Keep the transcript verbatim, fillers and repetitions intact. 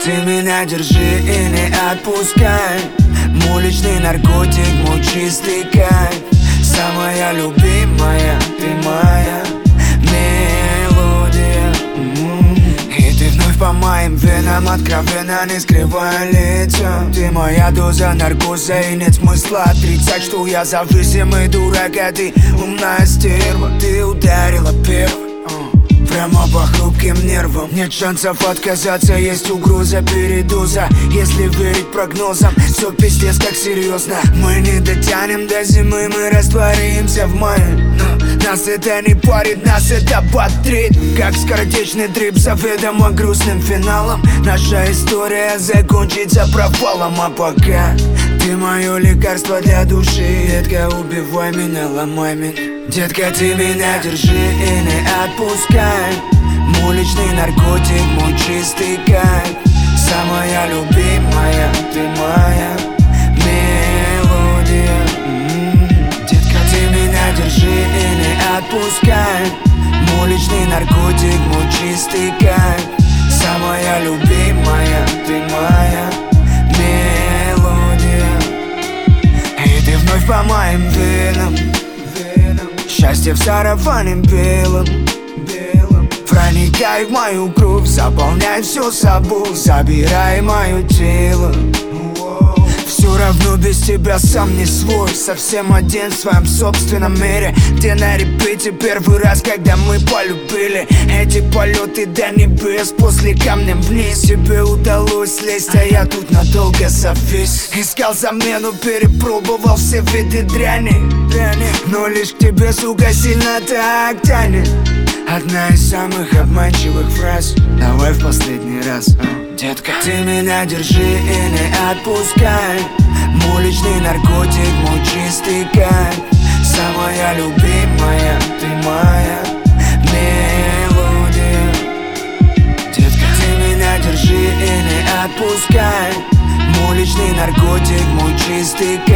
Ты меня держи и не отпускай. Мой личный наркотик, мой чистый кайф. Самая любимая, ты моя мелодия. И ты вновь по моим венам, откровенно не скрывая лица. Ты моя доза наркоза, и нет смысла отрицать, что я зависимый дурак, а ты умная стерва. Ты ударила первой, прямо по хрупким нервам. Нет шансов отказаться, есть угроза передоза. Если верить прогнозам, все пиздец как серьезно. Мы не дотянем до зимы, мы растворимся в мае. Но нас это не парит, нас это бодрит. Как скоротечный трип с заведомо грустным финалом. Наша история закончится провалом. А пока ты мое лекарство для души. Детка, убивай меня, ломай меня. Детка, ты меня держи и не отпускай. Мой личный наркотик, мой чистый кайф. Самая любимая, ты моя мелодия. М-м-м. Детка, ты меня держи и не отпускай. Мой личный наркотик, мой чистый кайф. Самая любимая, ты моя мелодия. И ты вновь по моим венам. Счастье в сарафане белом, белом. Проникай в мою кровь, заполняй все собой. Забирай мое тело. Все равно без тебя сам не свой. Совсем один в своем собственном мире. Где на репите первый раз, когда мы полюбили. Эти полеты до небес, после камнем вниз. Тебе удалось слезть, а я тут надолго завис. Искал замену, перепробовал все виды дряни, дряни. Но лишь к тебе, сука, сильно так тянет. Одна из самых обманчивых фраз. Давай в последний раз, а? Детка, ты меня держи и не отпускай. Мой личный наркотик, мой чистый кайф. Самая любимая, ты моя мелодия. Детка, ты меня держи и не отпускай. Мой личный наркотик, мой чистый кайф.